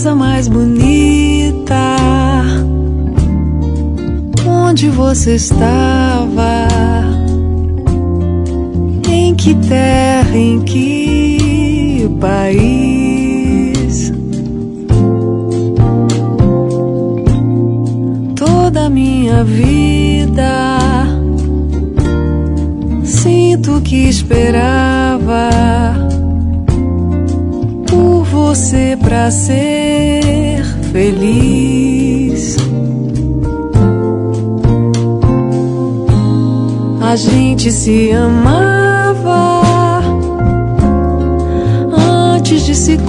Coisa mais bonita, onde você estava? Em que terra, em que país? Toda a minha vida sinto que esperava por você pra ser feliz. A gente se amava antes de se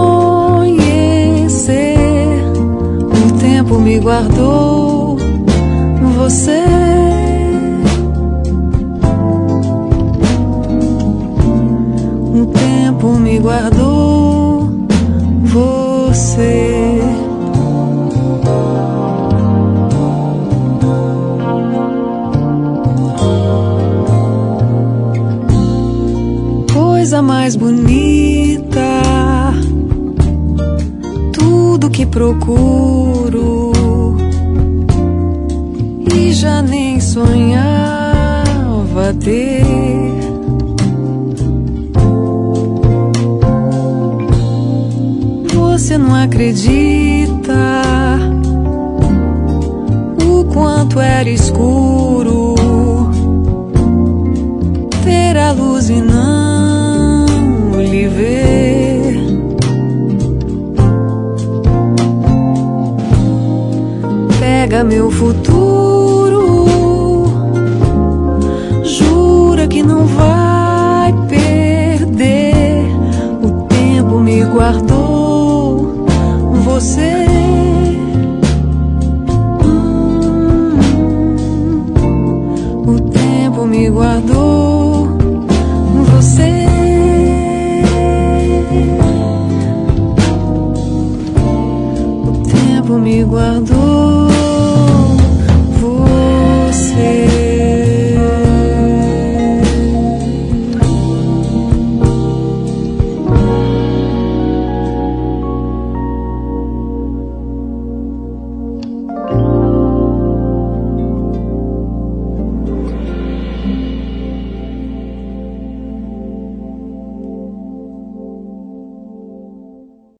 conhecer. O tempo me guardou você. O tempo me guardou você. Coisa mais bonita, tudo que procuro e já nem sonhava ter. Você não acredita o quanto era escuro ter a luz e não lhe ver. Pega meu futuro, jura que não vai perder. O tempo me guardou